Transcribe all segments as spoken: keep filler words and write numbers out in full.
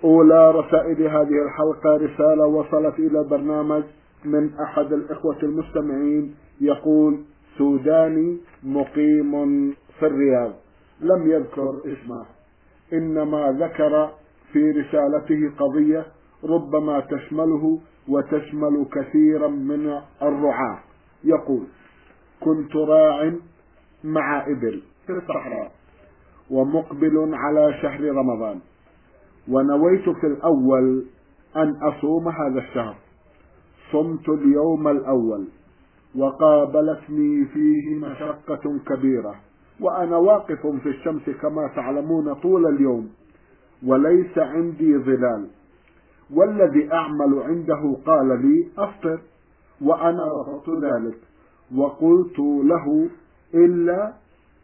أولى رسائل هذه الحلقة رسالة وصلت إلى البرنامج من أحد الإخوة المستمعين، يقول: سوداني مقيم في الرياض، لم يذكر اسمه، إنما ذكر في رسالته قضية ربما تشمله وتشمل كثيرا من الرعاة. يقول: كنت راع مع إبل في الصحراء ومقبل على شهر رمضان، ونويت في الأول أن أصوم هذا الشهر. صمت اليوم الأول وقابلتني فيه مشقة كبيرة، وأنا واقف في الشمس كما تعلمون طول اليوم، وليس عندي ظلال، والذي أعمل عنده قال لي: أفطر، وأنا رفضت ذلك وقلت له: إلا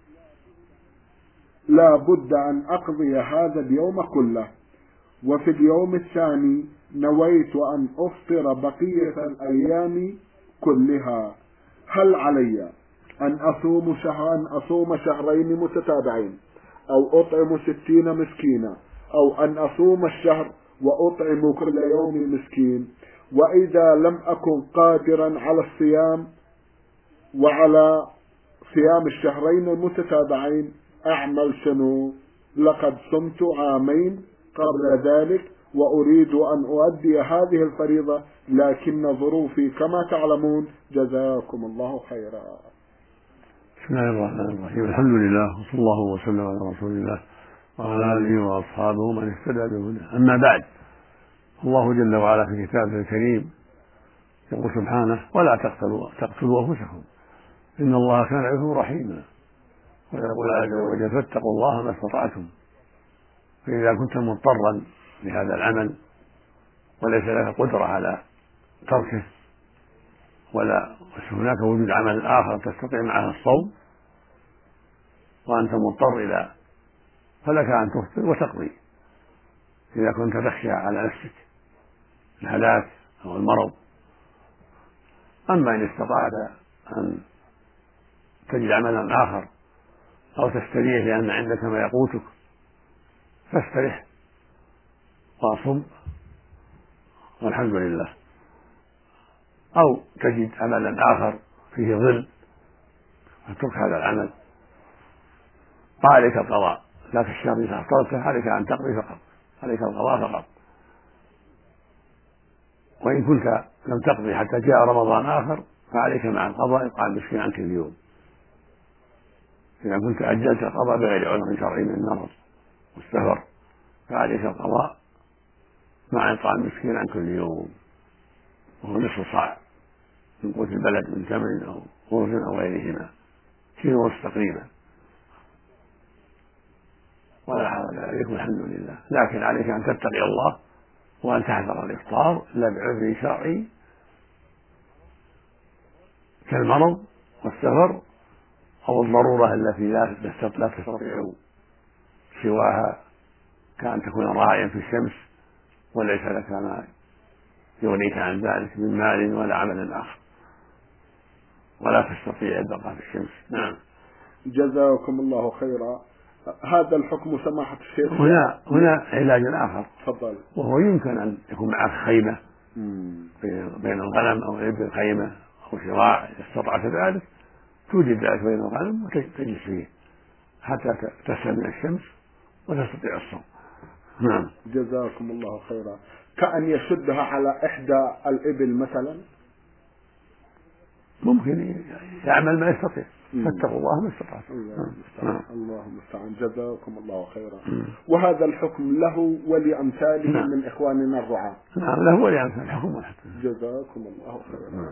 لا بد أن أقضي هذا اليوم كله. وفي اليوم الثاني نويت أن أفطر بقية الأيام كلها. هل علي أن أصوم شهرا أصوم شهرين متتابعين، أو أطعم ستين مسكينا، أو أن أصوم الشهر وأطعم كل يوم مسكين؟ وإذا لم أكن قادرا على الصيام وعلى صيام الشهرين المتتابعين أعمل شنو؟ لقد صمت عامين قبل ذلك وأريد أن أؤدي هذه الفريضة، لكن ظروفي كما تعلمون. جزاكم الله خيرا. بسم الله الرحمن الرحيم. الحمد لله، وصلى الله وسلم على رسول الله وعلى آله وأصحابه من اهتدى بهداه. أما بعد، الله جل وعلا في كتابه الكريم يقول سبحانه: ولا تقتلوا تقتلوا أنفسكم إن الله كان بكم رحيما. ويقول عز وجل: فاتقوا الله ما استطعتم. فإذا كنت مضطرا لهذا العمل وليس لك قدرة على تركه، ولا هناك وجود عمل آخر تستطيع معه الصوم، وأنت مضطر إلى فلك أن تفطر وتقضي إذا كنت تخشى على نفسك الهلاك أو المرض. أما إن استطعت أن تجد عملا آخر أو تستريح لأن عندك ما يقوتك فاسترح واصم والحمد لله، أو تجد عملا آخر فيه ظل فترك هذا العمل، فعليك القضاء، لا في الشهر إذا أفطرته عليك أن تقضي فقط، عليك القضاء فقط. وإن كنت لم تقضي حتى جاء رمضان آخر فعليك مع القضاء إطعام مسكين عن كل يوم. إذا كنت أجلت القضاء بغير عذر شرعي من المرض والسفر فعليك القضاء مع إطعام مسكين عن كل يوم، وهو نصف صاع من قوت البلد من تمر أو خبز أو غيرهما، كيلو ونصف تقريبا، ولا حول عليكم الحمد لله. لكن عليك أن تتقي الله وأن تحذر الإفطار إلا بعذر شرعي كالمرض والسفر أو الضرورة التي لا تستطيع سواها، كأن تكون راعيا في الشمس وليس لك ما يغنيك عن ذلك من مال ولا عمل آخر، ولا تستطيع البقاء في الشمس. نعم. جزاكم الله خيرا. هذا الحكم سماحة الشيخ. هنا هنا علاج آخر، تفضل، وهو يمكن أن يكون معك خيمة بين الغنم أو الإبل، خيمة أو شراع إذا استطعت ذلك، توجد ذلك بين الغنم وتجلس فيه حتى تسلم من الشمس وتستطيع الصوم. نعم. جزاكم الله خيرا. كأن يشدها على إحدى الإبل مثلا، ممكن يعمل ما يستطيع. فاتقوا الله ما استطعتم. الله المستعان. جزاكم الله خيرا. وهذا الحكم له ولأمثاله من إخواننا الرعاة. نعم، له ولأمثاله الحكم واحد. جزاكم الله خيرا.